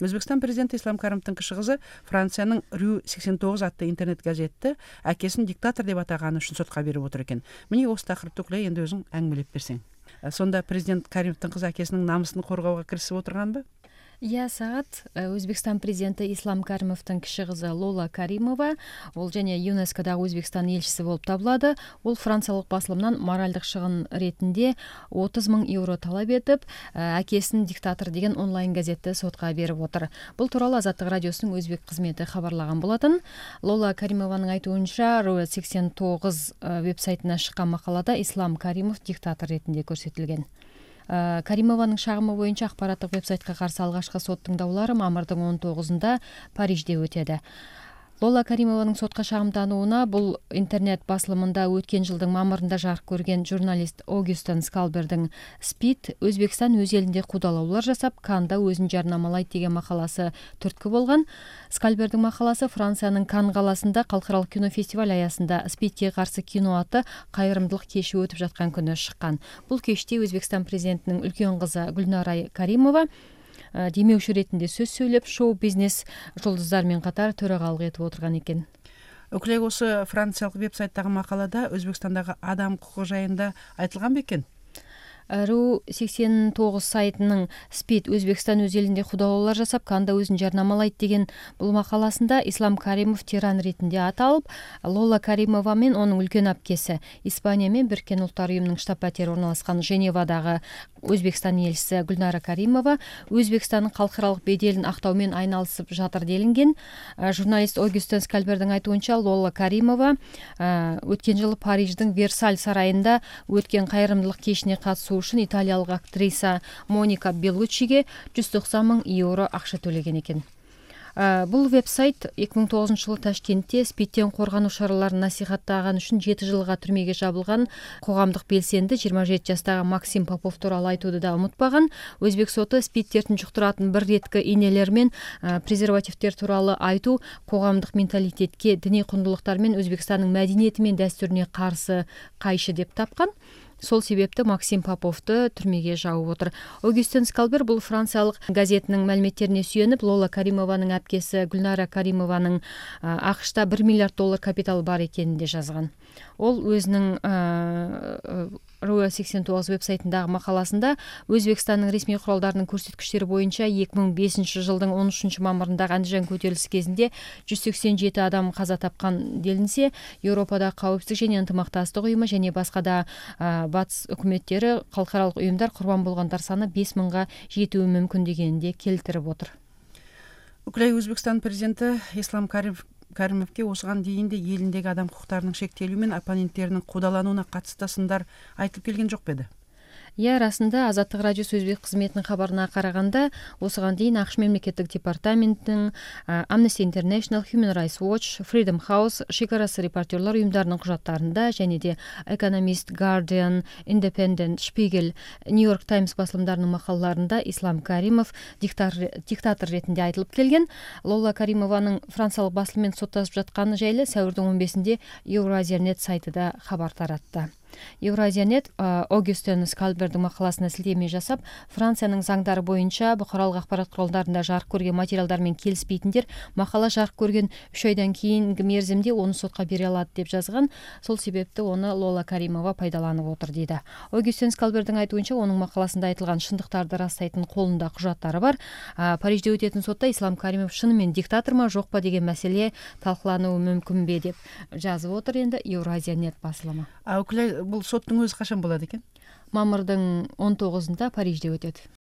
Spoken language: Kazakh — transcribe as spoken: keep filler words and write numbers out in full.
Өзбекстан президенті Ислам Каримовтың кіші қызы Францияның Рю сексен тоғыз атты интернет газетті әкесін диктатор деп атағаны үшін сотқа беріп отыр екен. Міне осы тақырыпты Үкілай енді өзің әңгімелеп берсең. Сонда президент Каримовтың қызы әкесінің намысын қорғауға кірісіп отырған ба? Иә, Сағат, Өзбекстан президенті Ислам Каримовтың кіші қызы Лола Каримова, ол және ЮНЕСКО-дағы Өзбекстан елшісі болып табылады. Ол франциялық басылымнан моральдық шығын ретінде отыз мың еуро талап етіп, әкесін диктатор деген онлайн газетті сотқа беріп отыр. Бұл туралы Азаттық радиосының өзбек қызметі хабарлаған болатын. Лола Каримованың айтуынша, Ру сексен тоғыз веб-сайтына шыққан мақалада Ислам Каримов диктатор ретінде көрсетілген. Каримованың шағымы бойынша ақпараттық веб-сайтқа қарсы алғашқы сот тыңдаулары мамырдың он тоғызында Парижде өтеді. Лола Каримованың сотқа шағымдануына бұл интернет басылымында өткен жылдың мамырында жарық көрген журналист Огюстен Скалбердің «Спид. Өзбекстан өз елінде қудалаулар жасап, Канда өзін жарнамалайды» деген мақаласы түрткі болған. Скалбердің мақаласы Францияның Кан қаласында халықаралық кинофестиваль аясында «Спидке қарсы кино» атты қайырымдылық кеші өтіп жатқан күні шыққан. Бұл кеште Өзбекстан президентінің үлкен қызы Гүлнара Каримова демеуші ретінде сөз сөйлеп, шоу-бизнес жұлдыздармен қатар төрағалық етіп отырған екен. Үкілей, осы франциялық веб-сайттағы мақалада Өзбекстандағы адам құқығы жайында айтылған бе екен? Ру сексен тоғыз сайтының «Спид. Өзбекстан өз елінде қудалаулар жасап, Канда өзін жарнамалайды» деген бұл мақаласында Ислам Каримов тиран ретінде аталып, Лола Каримова мен оның үлкен әпкесі Испания мен Біріккен ұлттар ұйымының штаб-пәтері орналасқан Женевадағы Өзбекстан елшісі Гүлнара Каримова Өзбекстанның халықаралық беделін ақтаумен айналысып жатыр делінген. Журналист Огюстен Скалбердің айтуынша, Лола Каримова өткен жылы Париждің Версаль сарайында өткен қайырымдылық кешіне қатысу үшін италиялық актриса Моника Беллучиге жүз тоқсан мың еуро ақша төлеген екен. Бұл веб-сайт екі мың тоғызыншы жылы Ташкентте спидтен қорғану шараларын насихаттаған үшін жеті жылға түрмеге жабылған қоғамдық белсенді жиырма жеті жастағы Максим Попов туралы айтуды да ұмытпаған. Өзбек соты спид дертін жұқтыратын бір реткі инелер мен презервативтер туралы айту қоғамдық менталитетке, діни құндылықтар мен Өзбекстанның мәдениеті мен дәстүріне қарсы қайшы деп тапқан. Сол себепті Максим Поповты түрмеге жауып отыр. Огюстен Скалбер бұл франциялық газетінің мәліметтеріне сүйеніп, Лола Каримованың әпкесі Гүлнара Каримованың ақш-та бір миллиард доллар капиталы бар екенін де жазған. Ол өзінің Ру сексен тоғыз веб-сайтындағы мақаласында Өзбекстанның ресми құралдарының көрсеткіштері бойынша екі мың бесінші жылдың он үшінші мамырындағы Андижан көтерілісі кезінде жүз сексен жеті адам қаза тапқан делінсе, Еуропада қауіпсіздік және ынтымақтастық ұйымы және басқа да батыс үкіметтері, халықаралық ұйымдар құрбан болғандар саны бес мыңға жетуі мүмкін дегенде келтіріп отыр. Үкілей, Өзбекстан президенті Ислам Каримовке осыған дейін де еліндегі адам құқықтарының шектелуі мен оппоненттерінің қудалануына қатысты сындар айтылып келген жоқ па еді? Иә, расында Азаттық радиосы өзбек қызметінің хабарына қарағанда, осыған дейін ақш мемлекеттік департаментінің, Amnesty International, Human Rights Watch, Freedom House, шекарасы репортерлар ұйымдарының құжаттарында және де Economist, Guardian, Independent, Spiegel, New York Times басылымдарының мақалаларында Ислам Каримов диктатор ретінде айтылып келген. Лола Каримованың франциялық басылыммен соттасып жатқаны жайлы сәуірдің он бесінде Евразия.нет сайты да хабар таратты. Евразия.нет Огюстен Скалбердің мақаласына сілтеме жасап, Францияның заңдары бойынша бұқаралық ақпарат құралдарында жарық көрген материалдармен келіспейтіндер мақала жарық көрген үш айдан кейінгі мерзімде оны сотқа бере алады деп жазған. Сол себепті оны Лола Каримова пайдаланып отыр дейді. Огюстен Скалбердің айтуынша, оның мақаласында айтылған шындықтарды растайтын қолында құжаттары бар. Парижде өтетін сотта Ислам Каримов шынымен диктатор ма жоқ па деген мәселе талқылануы мүмкін бе деп жазып отыр енді Евразия.нет басылымы. Бұл соттың өзі қашан болады екен? Мамырдың он тоғызында Парижде өтеді.